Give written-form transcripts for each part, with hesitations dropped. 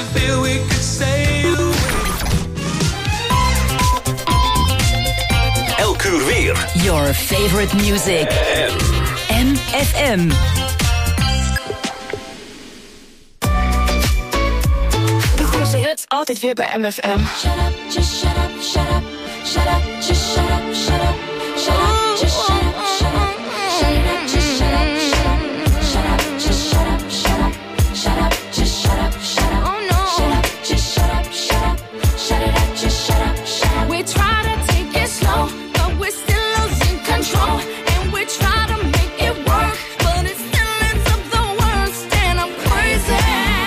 feel we could sail away. Elk uur weer. Your favorite music. MFM. De grootste hits altijd weer bij MFM. Shut up, just shut up, shut up. Shut up, just shut up, shut up. Shut up, just shut up, shut up. Shut up, just shut up, shut up. Shut up, just shut up, shut up. Shut up, just shut up, shut up. Oh no. Shut up, just shut up, shut up. Shut it up, just shut up, shut up. We try to take it slow, but we're still losing control. And we try to make it work, but it still ends up the worst. And I'm crazy.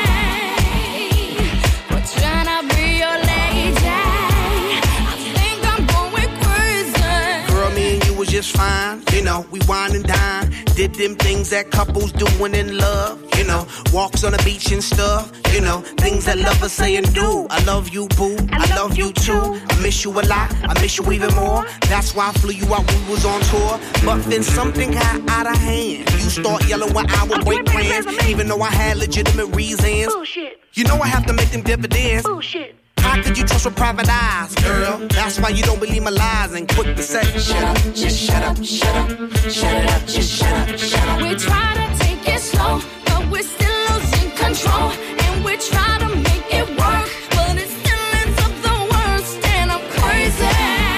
We're trying to be your lady. I think I'm going crazy. Girl, me and you was just fine. You know, we wine and dine. Did them things that couples doing in love. You know, walks on the beach and stuff. You know, things that lovers say and do. I love you, boo. I love you too. I miss you a lot. I miss you even more. That's why I flew you out when we was on tour. But then something got out of hand. You start yelling when I would break plans. Even though I had legitimate reasons. Bullshit. You know I have to make them dividends. Bullshit. How could you trust with private eyes, girl? That's why you don't believe my lies and quick to say, shut up, just shut up, shut up. Shut it up, just shut up, shut up. We try to take it slow, but we're still losing control. And we try to make it work, but it still ends up the worst. And I'm crazy.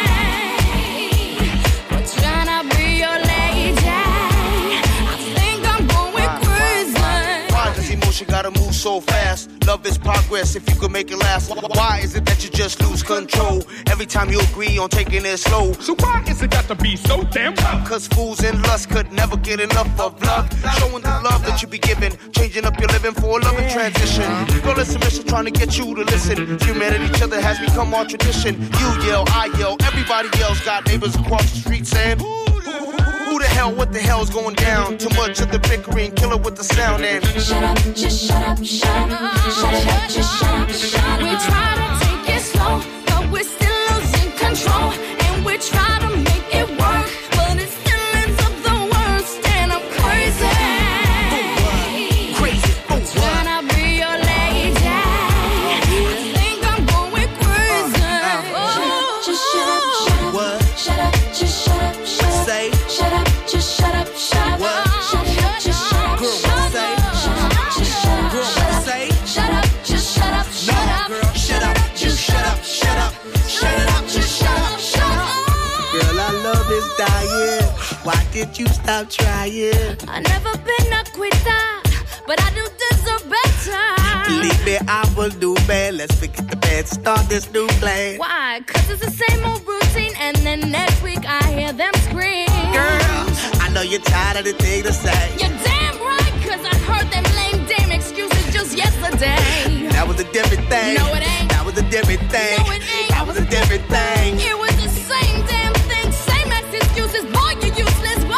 We're trying to be your lady. I think I'm going crazy. Why does emotion gotta move so fast? Love is progress if you could make it last. Why is it that you just lose control every time you agree on taking it slow? So why is it got to be so damn tough? Cause fools in lust could never get enough of love. Showing the love that you be giving, changing up your living for a loving transition. Girl, it's a mission trying to get you to listen. Human at each other has become our tradition. You yell, I yell, everybody yells. Got neighbors across the street saying, who the hell, what the hell's going down? Too much of the bickering, killer with the sound and Shut up, just shut up, shut up. Shut it up, just shut up, shut up. We try to take it slow, but we're still losing control. And we try to make it work, but it still ends up the worst. And I'm crazy. crazy. Oh, Trying to be your lady. I think I'm going crazy. Just shut up, shut up. What? Shut up, just shut up, shut up. Say. Shut up, just shut up, shut up. What? Shut it up, just shut up, Girl, shut up. say. Shut up, just shut up, Girl, shut up. say. Shut up, just shut up, shut up. No, girl, shut up, just shut up, shut up. Shut it up, just shut up, shut up. Girl, our love is dying. Why did you stop trying? I've never been a quitter, but I do deserve better. Believe me, I will do bad. Let's forget the bad, start this new plan. Why? 'Cause it's the same old routine, and then next week I hear them scream. Girl, I know you're tired of the thing to say. You're damn right, 'cause I heard them lame dame excuses just yesterday. That was a different thing. No, it ain't. That was a different thing. No, it ain't. That was a different thing. It was the same damn thing, same as excuses. Boy, you useless. Whoa!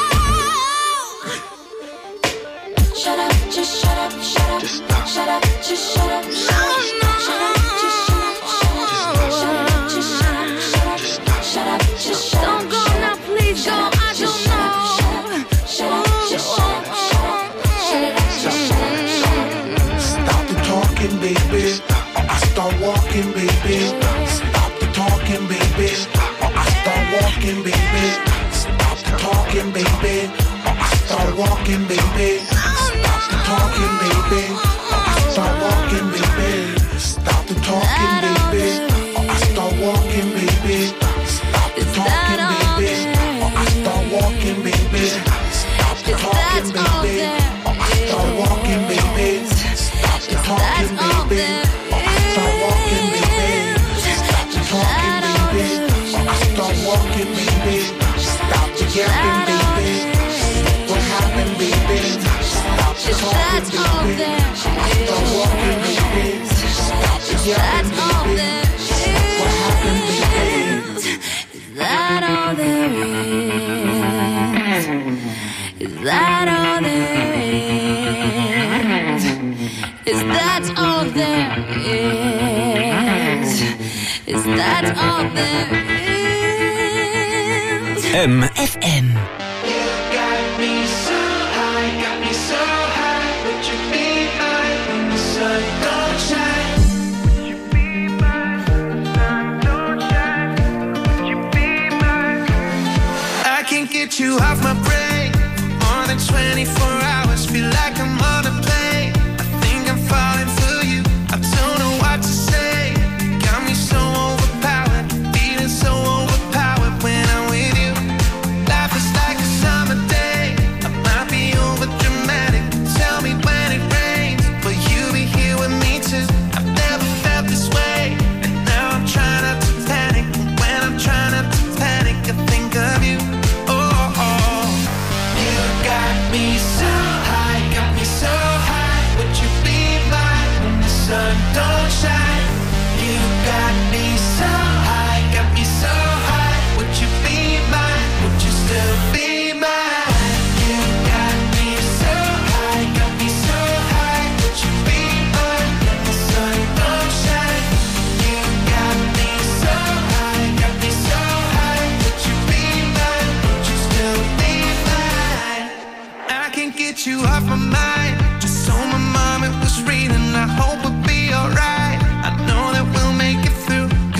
Shut up, just shut up, shut up. Just stop. Shut up, just shut up, shut up. Shut up, just shut up, shut up. Shut up, just shut up, shut up. Shut up, just shut up. Don't go now, please go. I don't know. Shut up, just shut up, shut up. Shut it up, just shut up, shut up. Stop the talking, baby. Or I start walking, baby. Stop the talking, baby. Or I start walking, baby. Stop the talking, baby. Or I start walking, baby. Stop the talking, baby. Or I start walking, baby. Stop the talking, baby. Or I start walking, baby. Stop the talking, baby. Or I start walking, baby. Stop the talking, baby. Or I start walking, baby. Stop the talking, baby. Or I start walking, baby. Stop the talking, baby. Or I start walking, baby. Stop the yapping, baby. What happened, baby? Stop the talking, baby. Or I start walking, baby. Stop the yapping, baby. What happened, baby? Is that all there is? Is that all there is? Is that all there is? Is that all there is? MFM. You got me so high, but you be mine when the sun don't shine. you off my brain for more than 24 hours. Feel like I'm on a plane. I think I'm falling for you. I don't know what to say. Got me so overpowered, feeling so overpowered when I'm with you. Life is like a summer day. I might be over dramatic. Tell me when it rains, will you be here with me too? I've never felt this way, and now I'm trying not to panic. And when I'm trying not to panic, I think of you. Oh, oh. You got me so high, got me so high. Would you be mine when the sun don't shine? You got me so high, got me so high. Would you be mine? Would you still be mine? You got me so high, got me so high. Would you be mine when the sun don't shine? You got me so high, got me so high. Would you be mine? Would you still be mine? I can't get you off my mind. Just so my mom it was reading. I hope we'll be alright. I know that we'll make it through.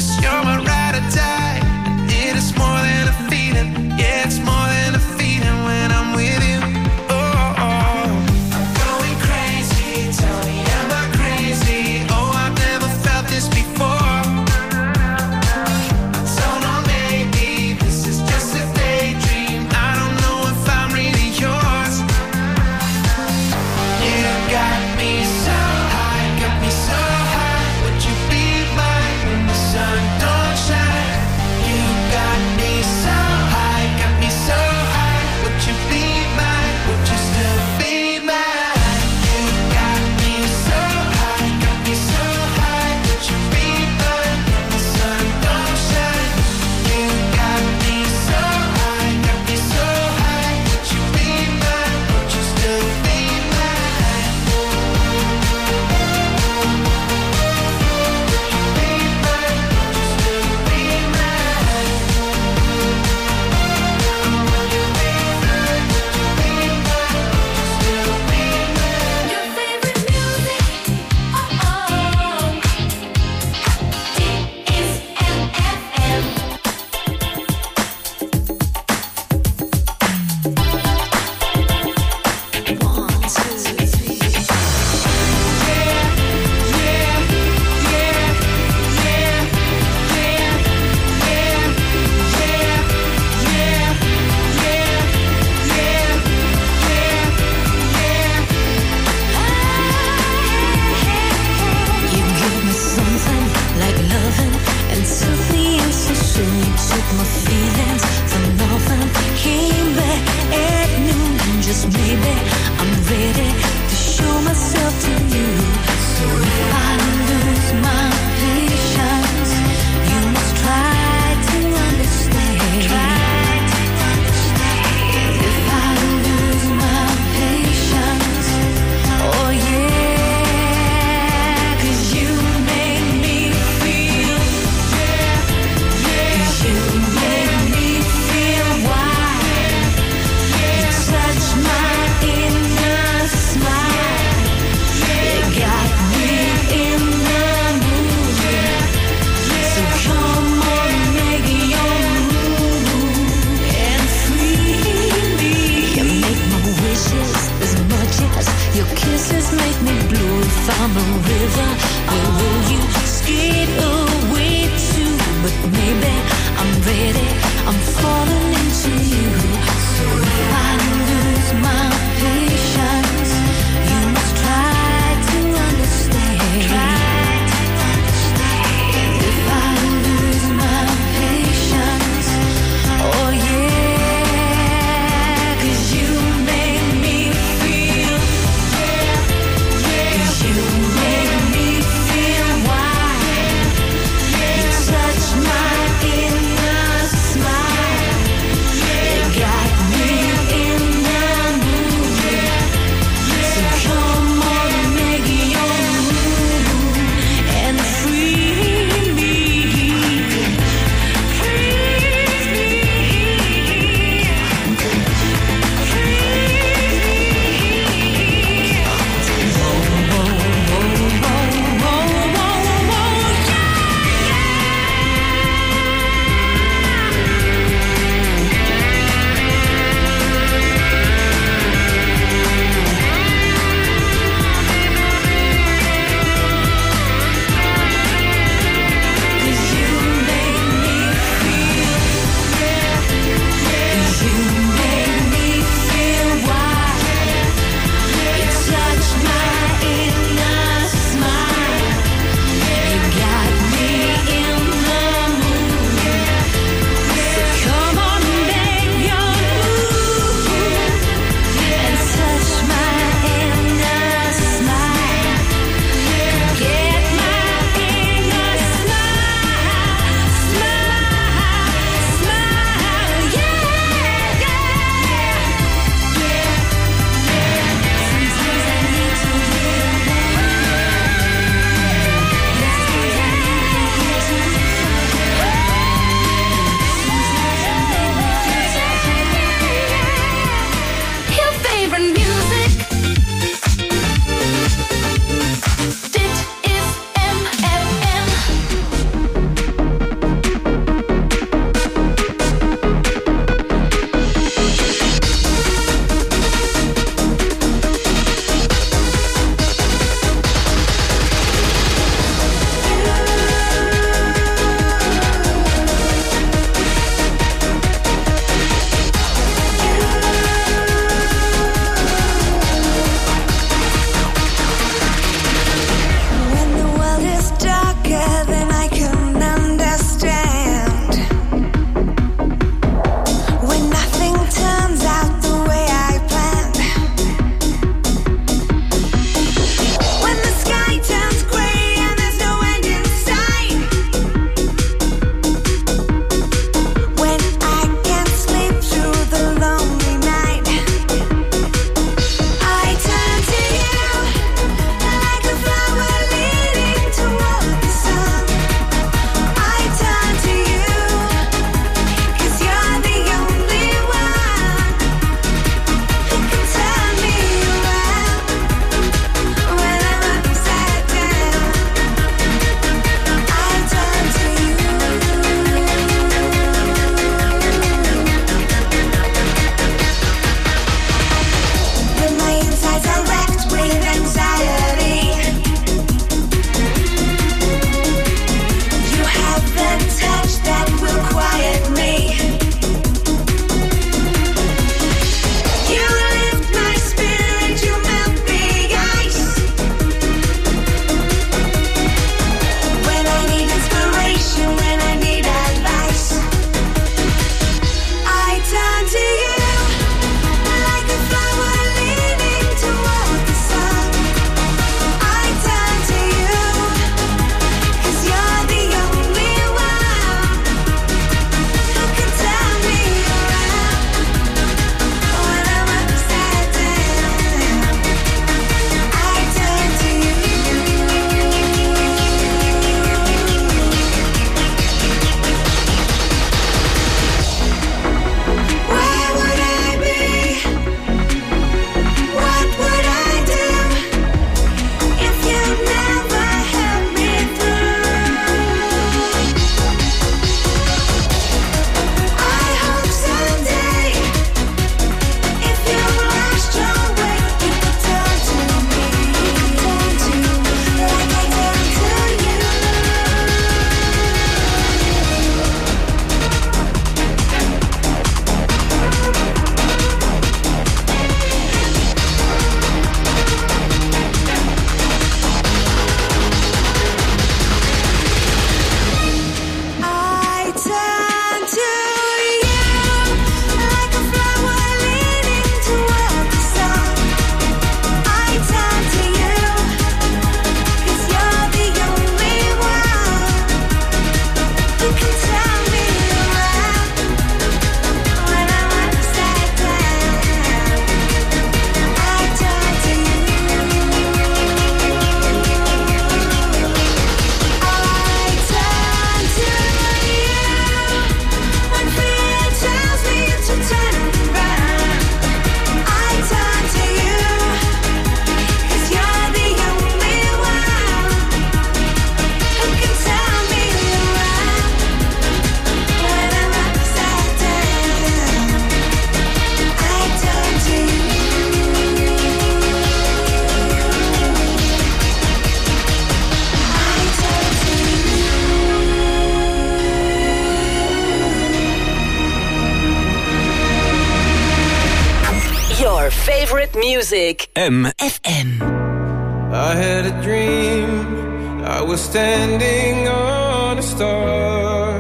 favorite music. FM. I had a dream, I was standing on a star,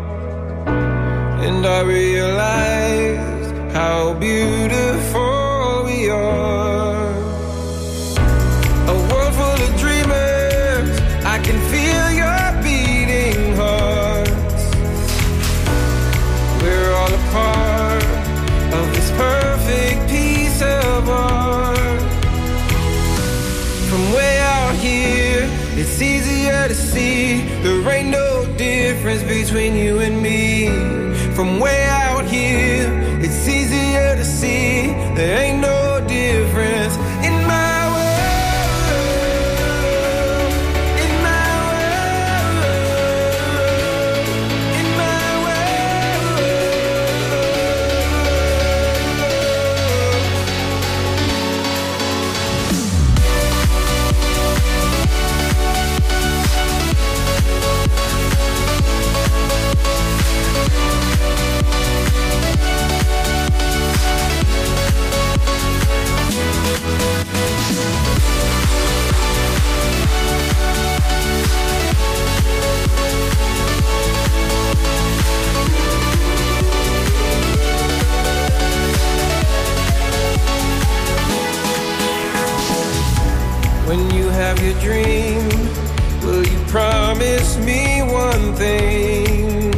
and I realized how beautiful we are. A world full of dreamers, I can feel your beating hearts. We're all a part of this perfect piece of art. From way out here, it's easier to see there ain't no difference between you and me. From way out here, it's easier to see there ain't no difference in my world, in my world, in my When you have your dream, will you promise me one thing?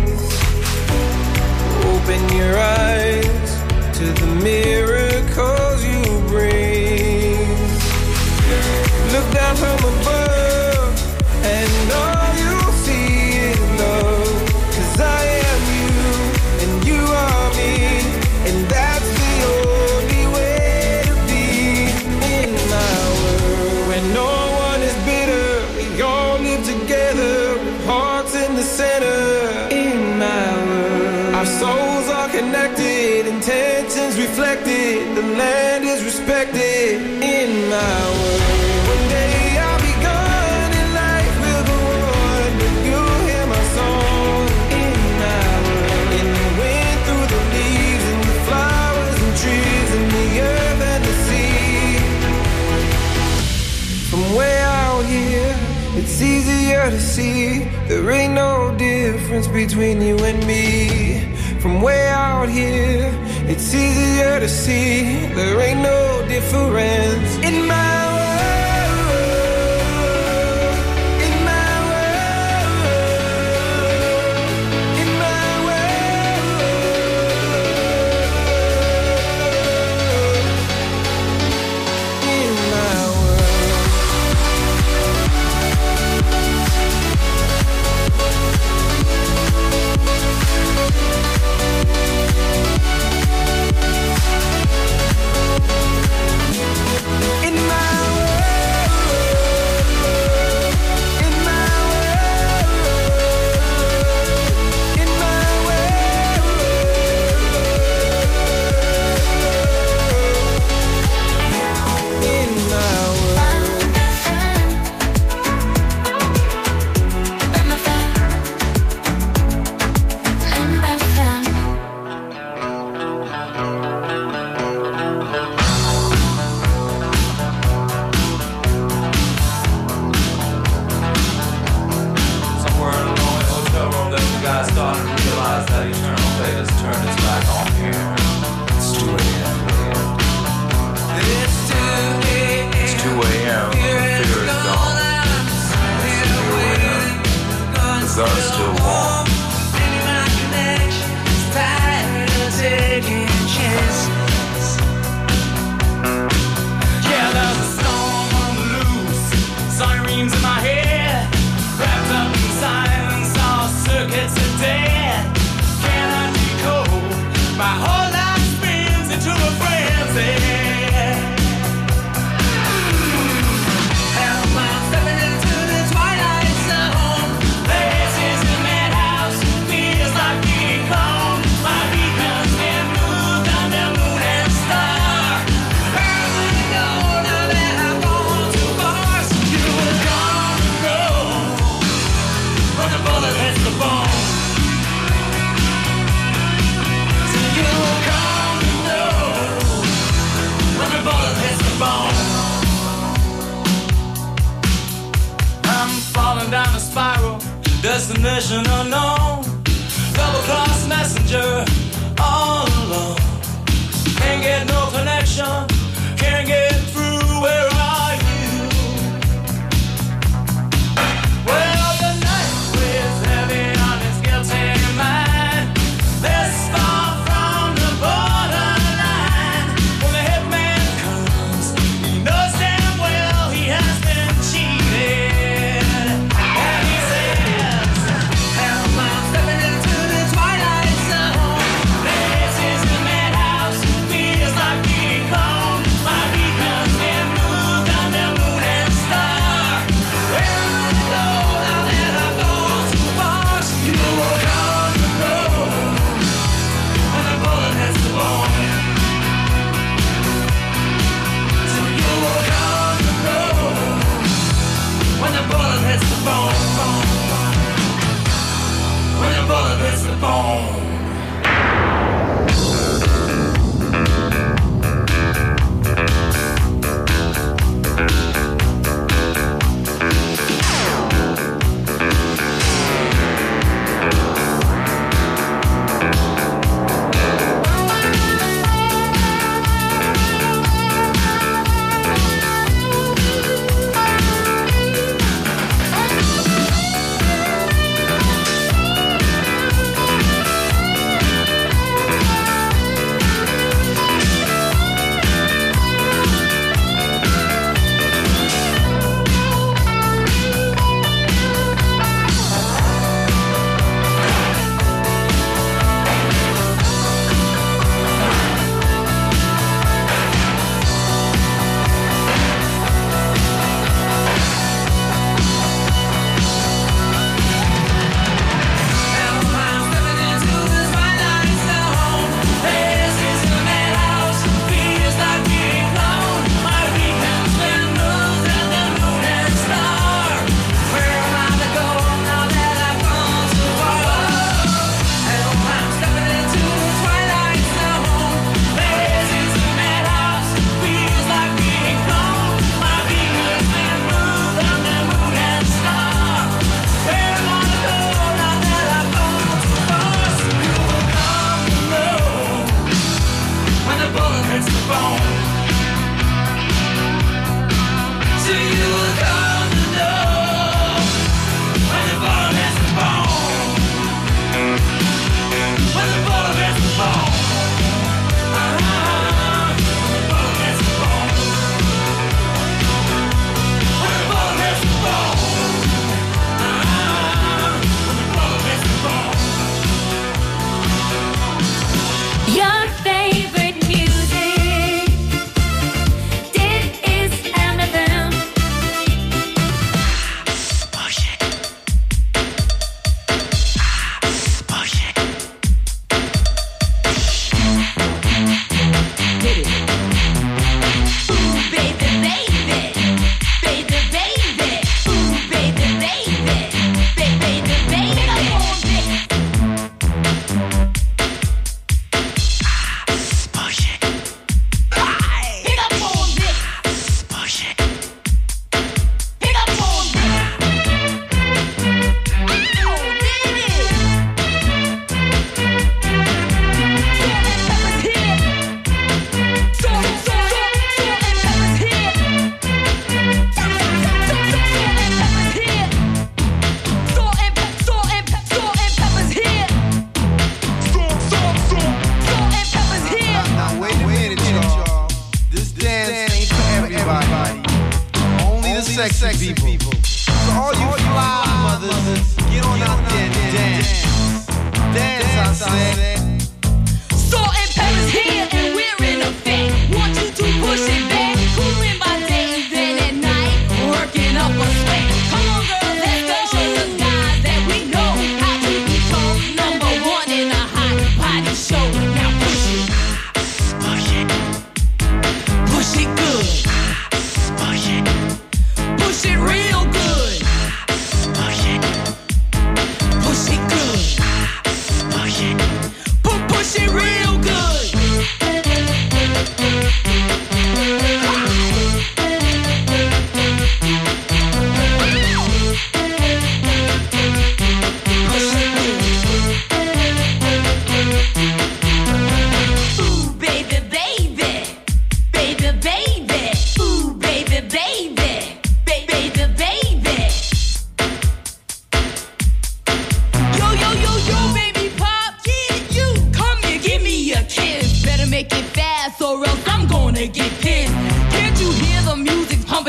Open your eyes to the miracles you bring. Look down from above, and all you'll see is love. 'Cause I am you, and you are me, and that's the only way to be in my world. When no one is bitter, we all live together with hearts in the center. In my world, our souls are connected, intentions reflected, the land is respected. In my world, one day I'll be gone and life will go on, but you'll hear my song. In my world, in the wind, through the leaves, and the flowers and trees, and the earth and the sea. From way out here, it's easier to see there ain't no difference between you and me. From way out here, it's easier to see there ain't no difference in my world, in my world, in my world, in my world. In my House falling down a spiral, destination unknown. Double-cross messenger, all alone. Can't get no connection, can't get through, where are you? Well, the night weighs heavy on his guilty mind. This far from the borderline. When the hitman comes, he knows damn well he has been cheated. And he says, help, I'm stepping into the twilight zone. This is the madhouse, feels like being called.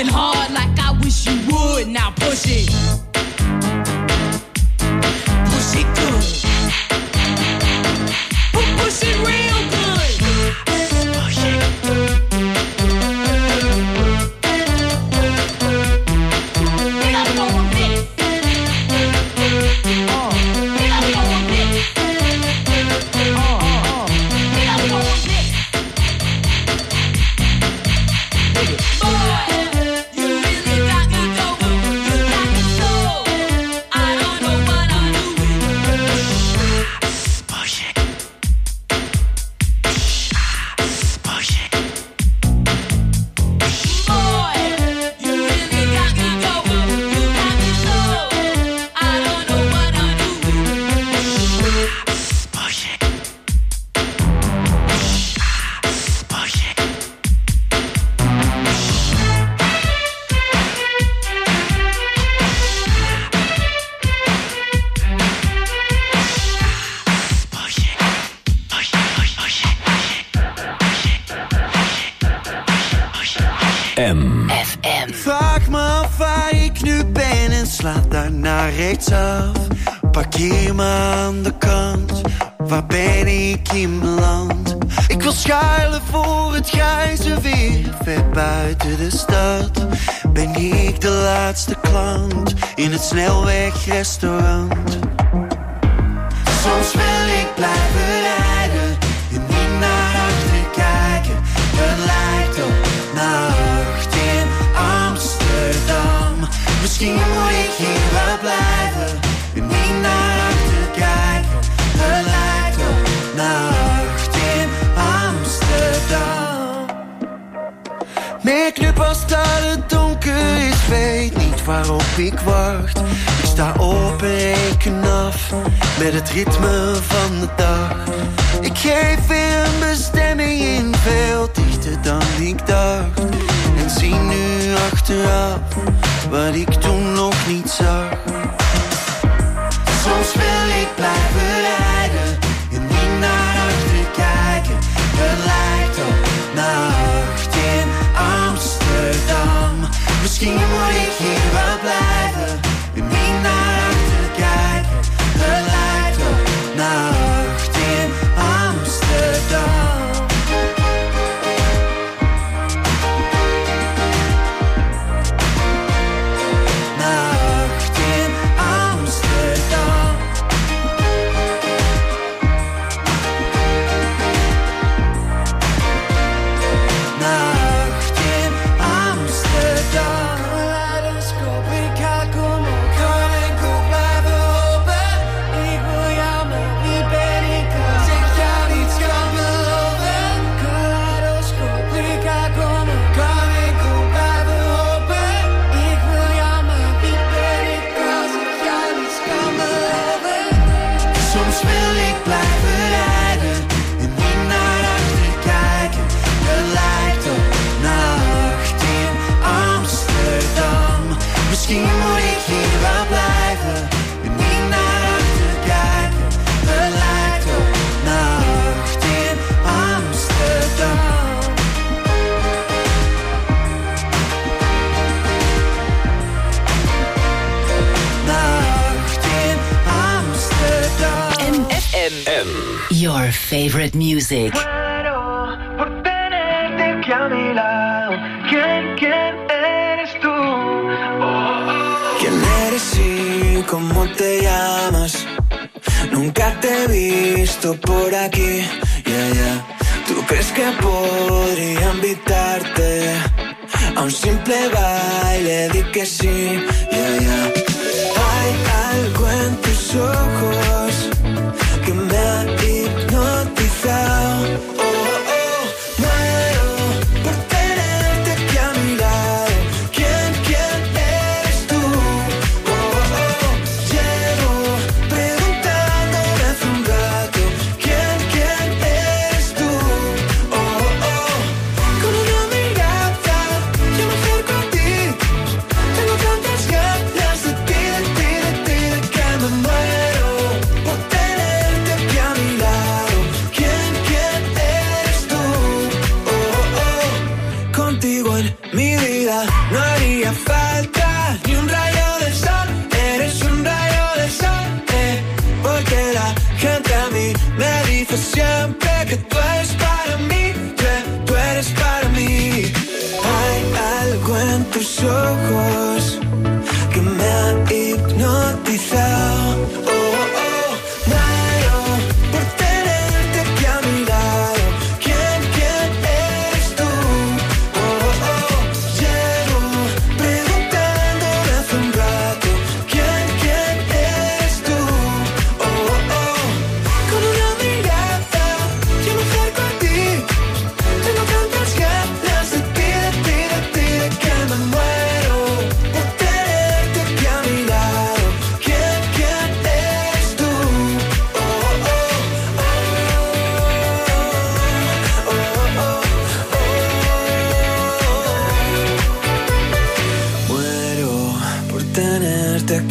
pumping hard like I wish you would. Now push it. Push it good. Push it real good. Push it. Get up on a bit. Get up on a bit. Get up on a bit. FM. Vraag me af waar ik nu ben en slaat daarna rechtsaf. Parkeer me aan de kant, waar ben ik in beland? Ik wil schuilen voor het grijze weer, ver buiten de stad. Ben ik de laatste klant in het snelwegrestaurant? Soms wil ik blijven rijden en niet naar achter kijken. Het lijkt op nacht in Amsterdam. Misschien moet ik hier wel blijven en niet naar achter kijken. Het lijkt op nacht in Amsterdam. Merk nu pas dat het donker is, weet niet waarop ik wacht. Ik sta op en reken af met het ritme van de dag. Ik geef weer een bestemming in, veel dichter dan ik dacht. En zie nu achteraf wat ik toen nog niet zag. Soms wil ik blijven rijden en niet naar achter kijken. Het lijkt op nacht in Amsterdam. Misschien moet ik hier wel blijven en niet naar achter kijken. Het lijkt op nacht in Amsterdam. Nacht in Amsterdam. Nacht in Amsterdam. Kaleidoscoop, ik ga komen, kan enkel blijven hopen. Ik wil jou, maar wie ben ik als ik jou niet kan beloven? Kaleidoscoop, ik ga komen, kan enkel blijven hopen. Ik wil jou, maar wie ben ik als ik jou niet kan beloven? Soms wil ik blijven rijden en niet naar achter kijken. Het lijkt op nacht in Amsterdam. Misschien moet ik hier wel blijven en niet naar achter kijken. Het lijkt op nacht in Amsterdam. Nacht in Amsterdam. FM. Your favorite music. Muero por tenerte aquí a mi lado. ¿Quién eres tú? ¿Quién eres y cómo te llamas? Nunca te he visto por aquí, ¿Tú crees que podría invitarte a un simple baile? Di que sí, Hay algo en tus ojos que me ha hipnotizado. Muero por tenerte aquí a mi lado. ¿Quién eres tú? Llevo preguntándome hace un rato. ¿Quién eres tú? Con una mirada yo me acerco a ti. Tengo tantas ganas de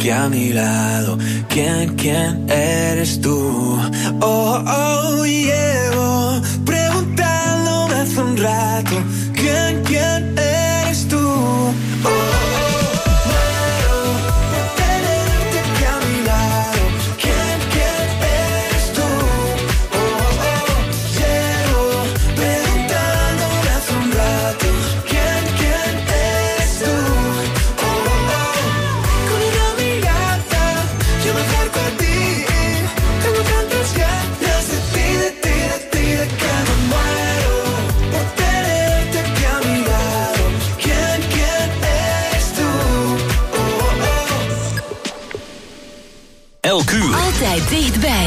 aquí a mi lado. ¿Quién eres tú? Oh, llevo preguntándome hace un rato. ¿Quién eres tú? Elk uur. Altijd dichtbij.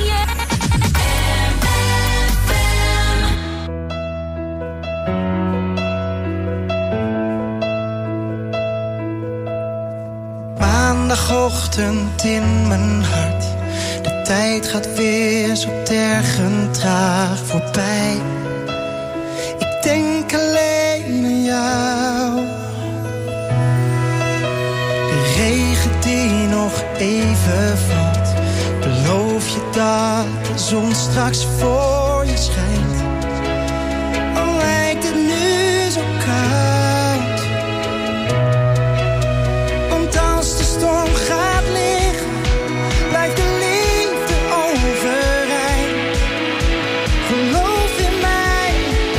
Maandagochtend in mijn hart. De tijd gaat weer zo tergend traag voorbij. Ik denk alleen aan jou. De regen die nog even valt. Beloof je dat de zon straks voor je schijnt. Al lijkt het nu zo koud. Want als de storm gaat liggen, blijft de liefde overeind. Geloof in mij.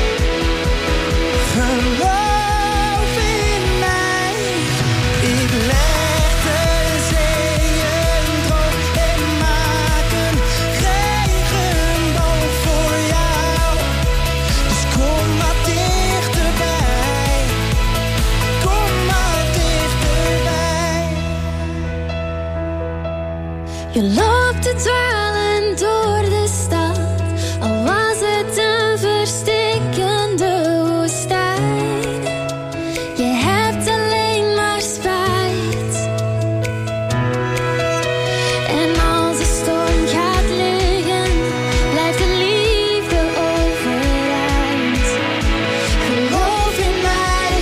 Geloof in mij. Ik leg de zeeën droog en maak een regenboog voor jou. Dus kom maar dichterbij. Kom maar dichterbij. Je loopt te dwalen door de stad, al was het een verstikkende woestijn. Je hebt alleen maar spijt. En als de storm gaat liggen, blijft de liefde overeind. Geloof in mij.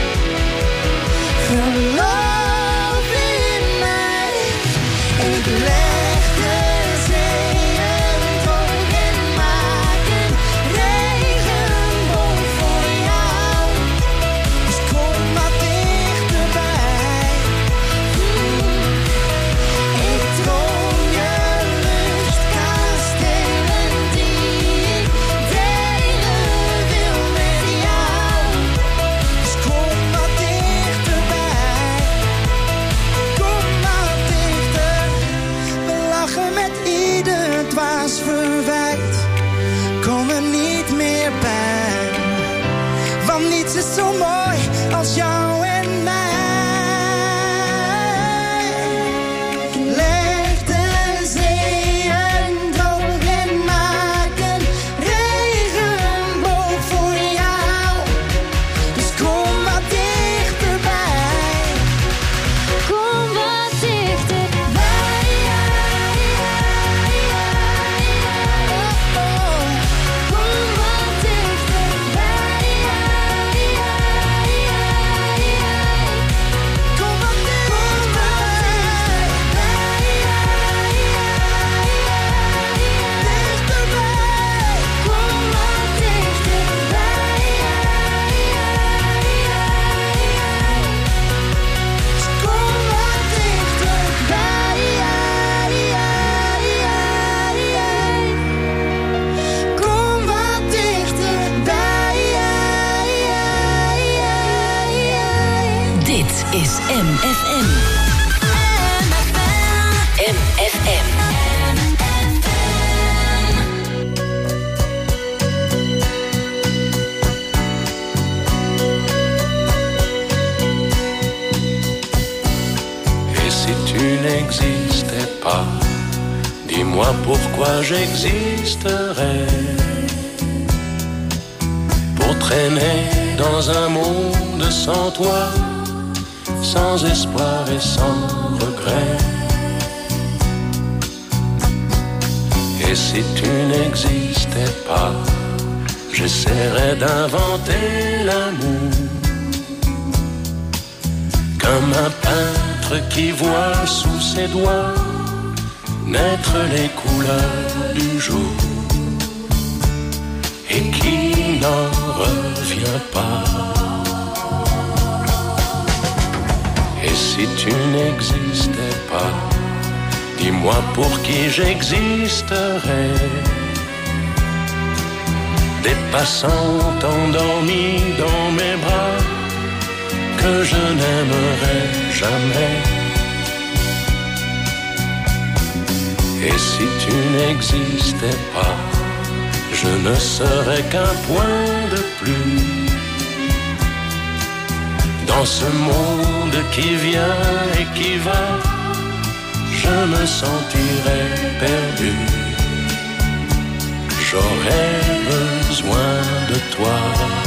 Geloof in mij. Ik leg de zeeën droog en maak een regenboog voor jou. Dus kom maar dichterbij. Ik droom je luchtkastelen die ik delen wil met jou. Dus kom maar dichterbij. Kom maar dichter. We lachen met ieder dwaas verwijt. Kom er niet meer bij. Want niets is zo mooi als jou en mij. Leg de zeeën droog en maak een regenboog voor jou. Dus kom maar dichterbij. Kom wat dichterbij. Kom wat dichterbij. Kom maar dichterbij. Kom wat dichterbij. Kom wat dichterbij. Kom wat dichterbij. Dit is MFM. MFM. Et si tu n'existais pas, dis-moi pourquoi j'existerais. Pour traîner dans un monde sans toi, sans espoir et sans regret. Et si tu n'existais pas, j'essaierais d'inventer l'amour. Comme un peintre être qui voit sous ses doigts naître les couleurs du jour et qui n'en revient pas. Et si tu n'existais pas, dis-moi pour qui j'existerais. Des passants endormis dans mes bras que je n'aimerais jamais. Et si tu n'existais pas, je ne serais qu'un point de plus dans ce monde qui vient et qui va. Je me sentirais perdu. J'aurais besoin de toi.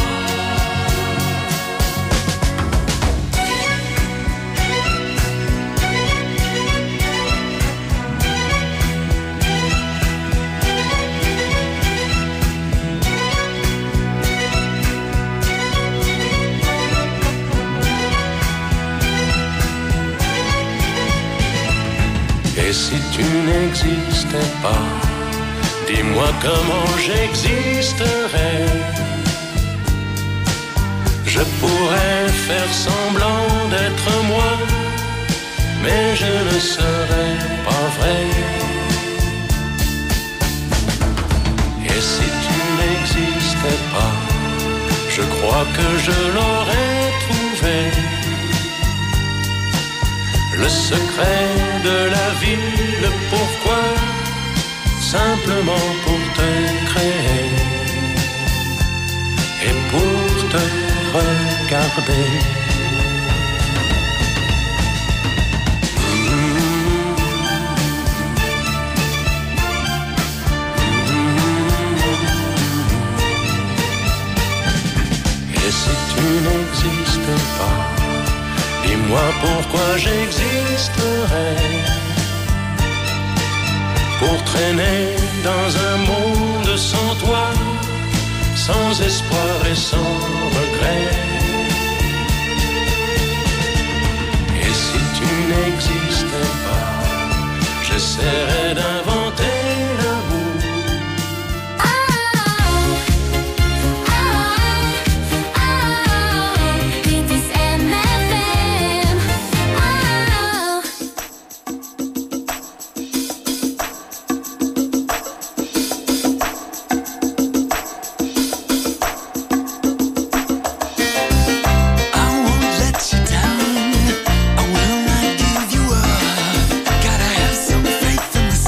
Et si tu n'existais pas, dis-moi comment j'existerais. Je pourrais faire semblant d'être moi, mais je ne serais pas vrai. Et si tu n'existais pas, je crois que je l'aurais trouvé. Le secret de la vie, le pourquoi, simplement pour te créer et pour te regarder. Et si tu n'existais pas, dis-moi pourquoi j'existerais. Pour traîner dans un monde sans toi, sans espoir et sans regret. Et si tu n'existais pas, j'essaierais d'inventer l'amour. Gotta have some faith in the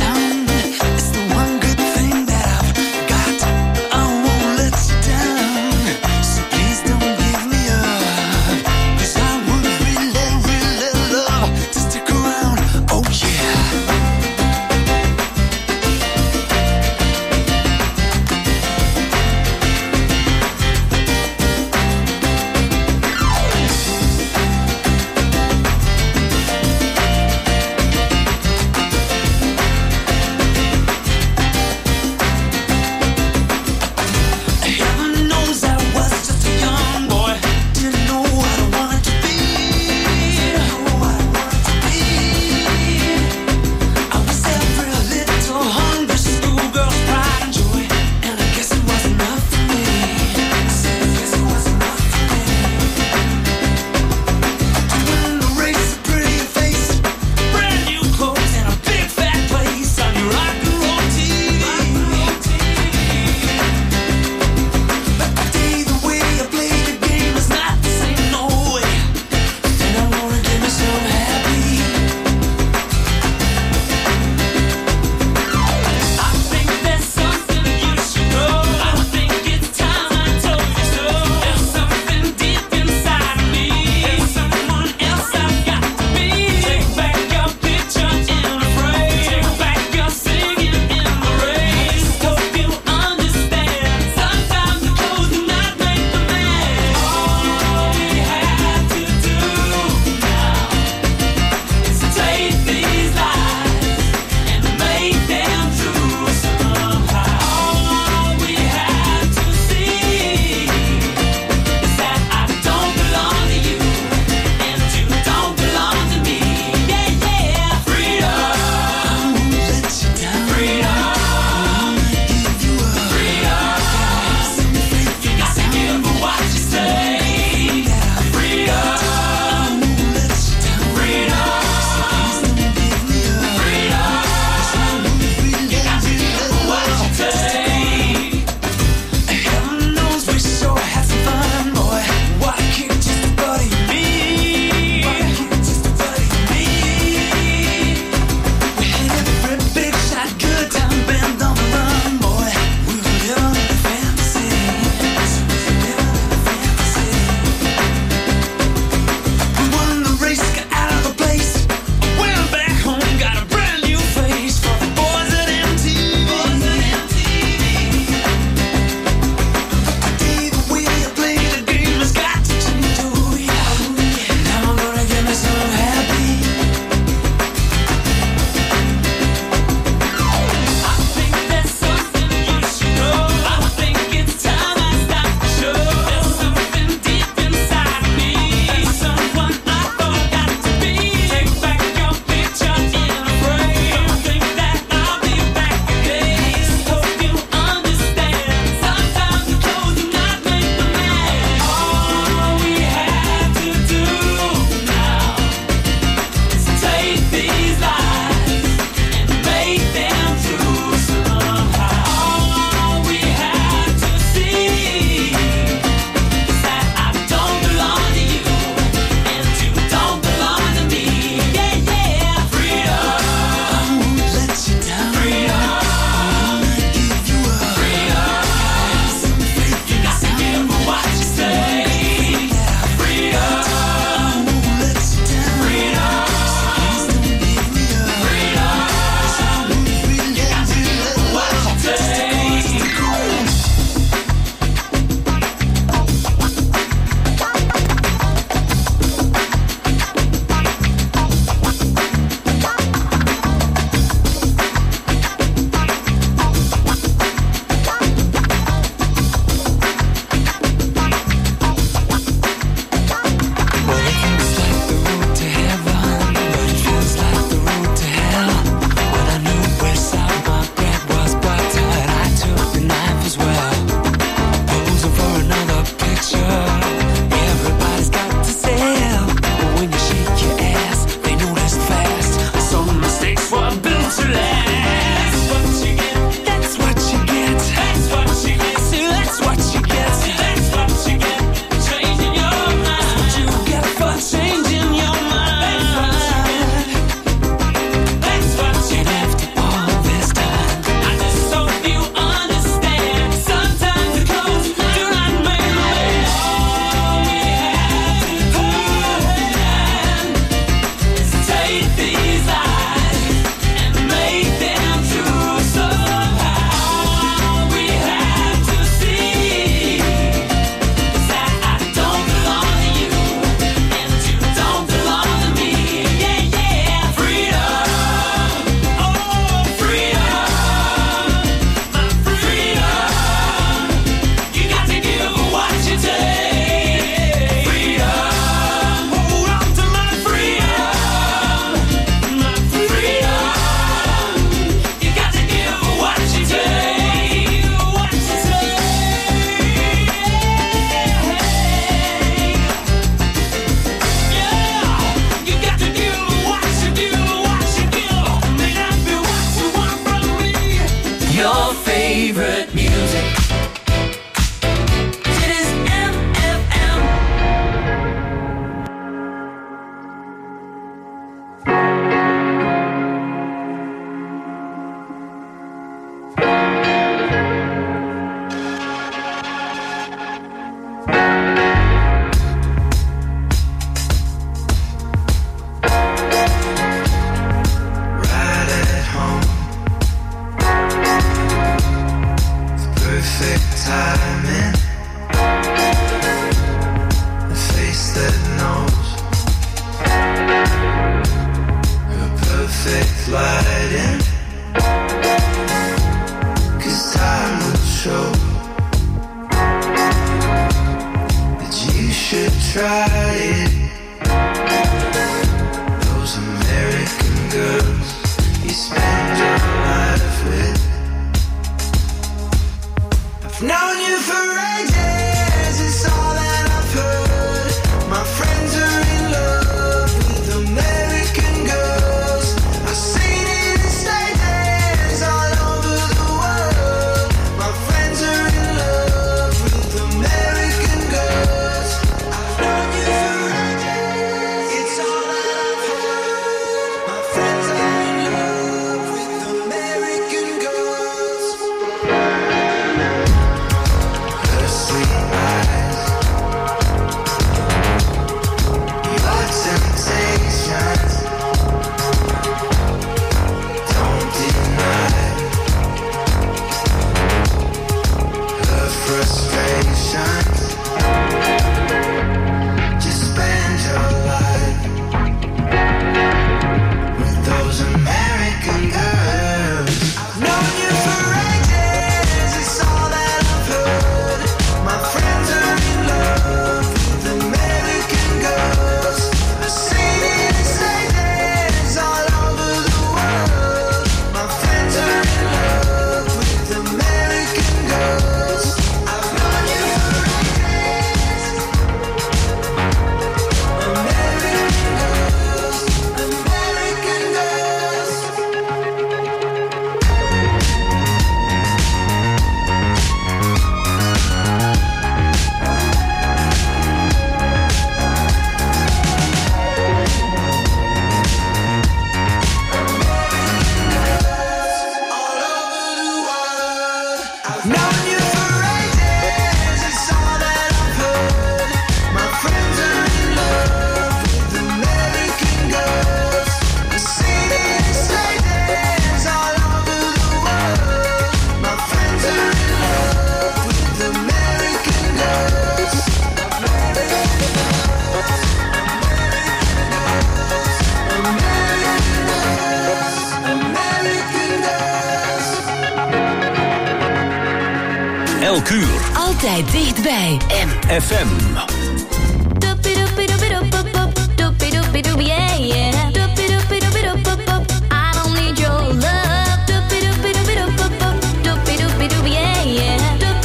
hiding, 'cause time will show that you should try it. Those American girls you spend your life with. I've known you for ages, it's all that I've heard. My friends are in love with American girls. I've seen it in stages all over the world. My friends are in love with American girls. I've known you for ages, it's all that I've heard. My friends are in love with American girls. Her sweet eyes, your temptations, don't deny her frustrations. Just spend your life with those American girls. I've known you for ages, it's all that I've heard. My friends are in love with American girls. I've seen it in stages all over the world. My friends are in love with American girls. I've known you for ages. American girls, American girls. All over the world. I've known you for ages, it's all that I've heard. My friends are in love with American girls. I've seen it in stages all over the world. My friends are in love with American girls. American girls, American girls. Elk uur. Altijd dichtbij. MFM. Yeah, yeah. I don't need your love. Yeah, yeah.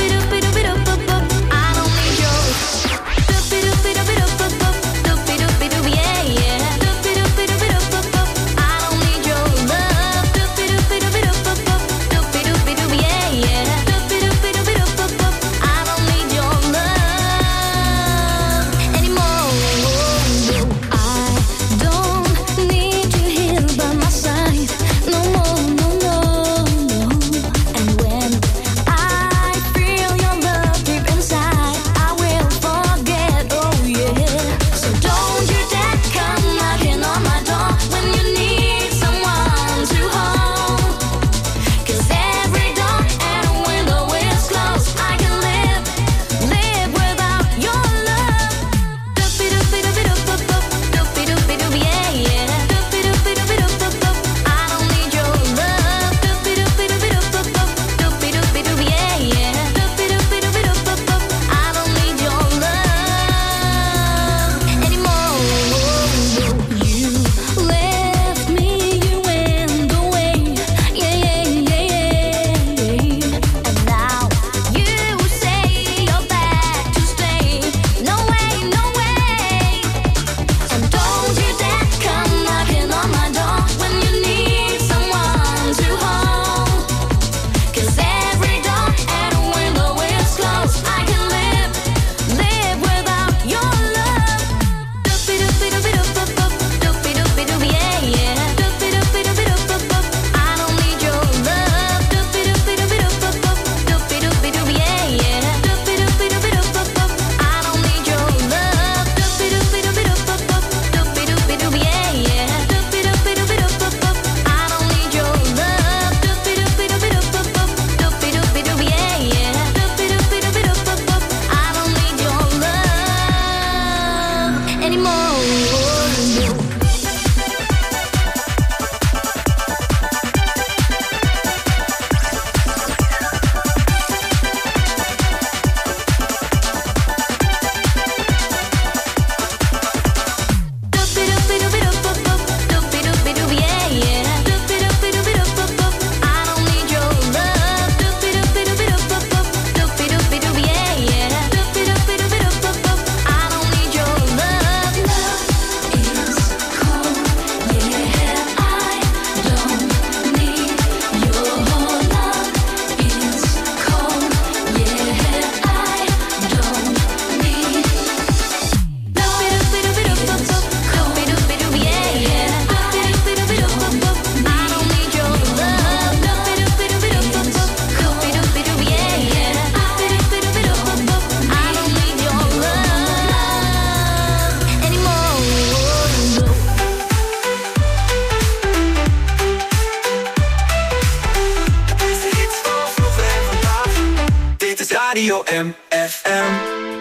I don't need your. Yeah, yeah. I don't need your love. Yeah, yeah. I don't need your love anymore. I don't Radio MFM.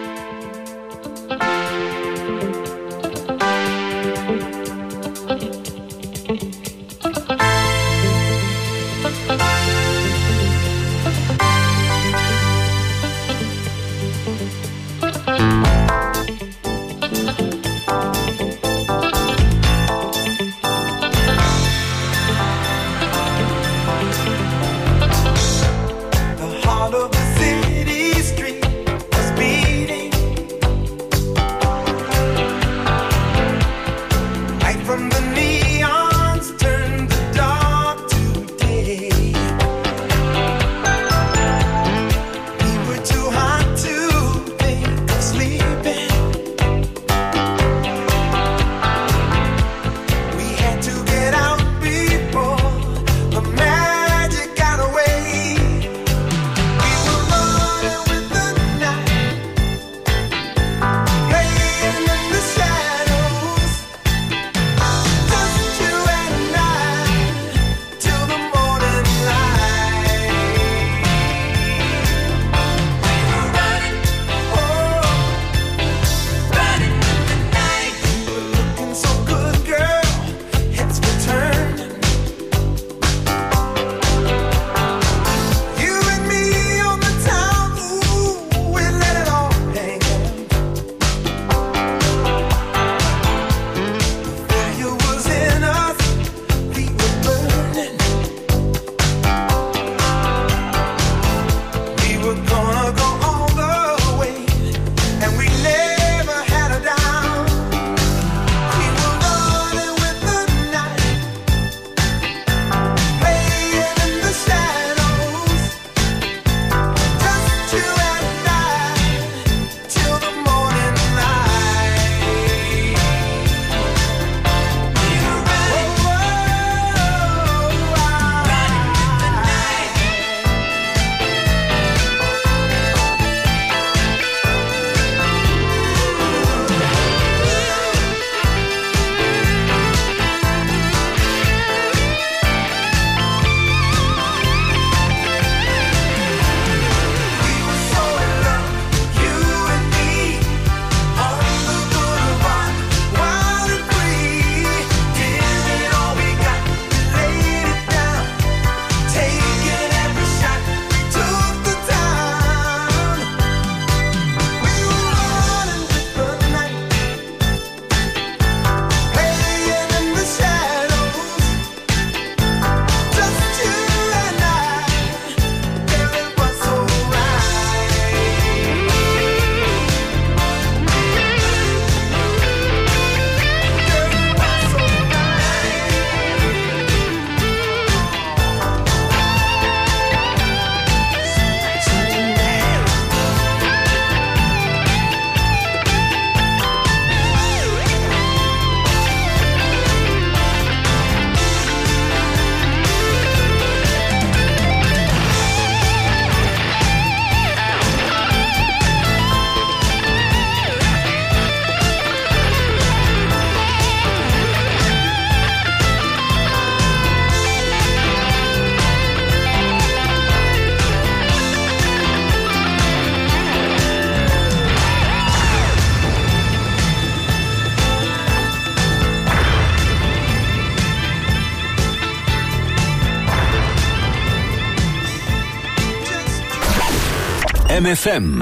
MFM.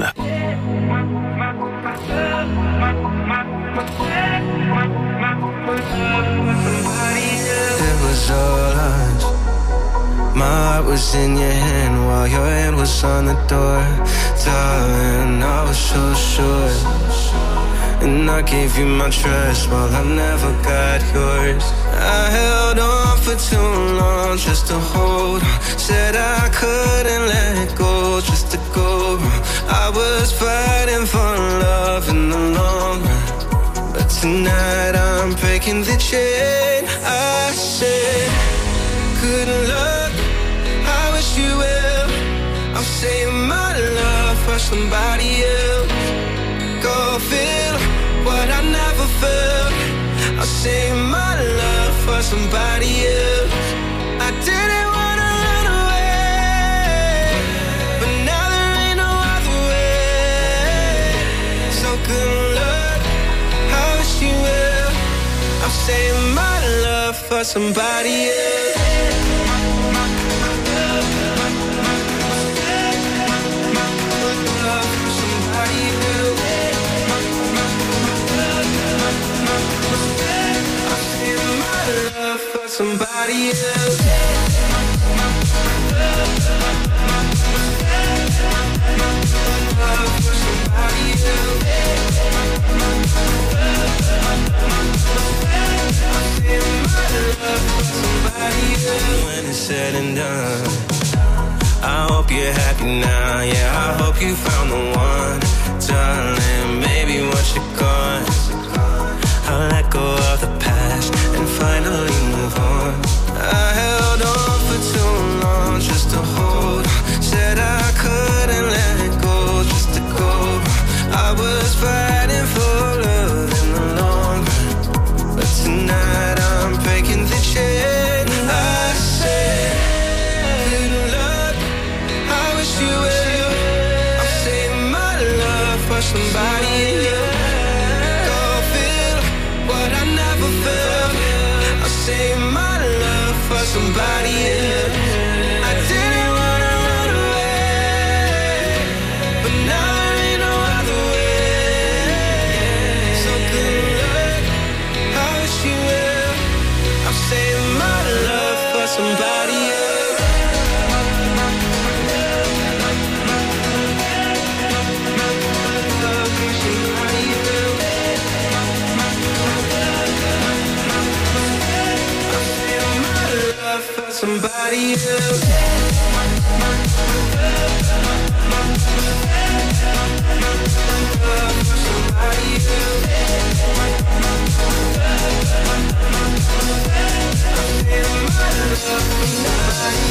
It was all us. My heart was in your hand while your hand was on the door. Darling, I was so sure. And I gave you my trust while I never got yours. I held on for too long just to hold on. Said I couldn't let go just to go wrong. I was fighting for love in the long run, but tonight I'm breaking the chain. I said, good luck, I wish you well. I'm saying my love for somebody else. Go feel what I never felt. I'll save my love for somebody else. I didn't wanna run away, but now there ain't no other for somebody else. Somebody else. Love for somebody else. When it's said and done, I hope you're happy now. Yeah, I hope you found the one, darling. Maybe once you're gone, I'll let go of the past and finally move on. I held on for too long just to hold. Said I couldn't let it go just to go. I was fighting for love in the long run, but tonight I'm breaking the chain. I said, good luck, I wish you well. I'm saving my love for somebody else. Go feel what I never felt. I'll save my love for somebody else. I didn't wanna run away, but now there ain't no other way. So good luck, I wish you well. I'm saving my love for somebody else. For somebody else. Somebody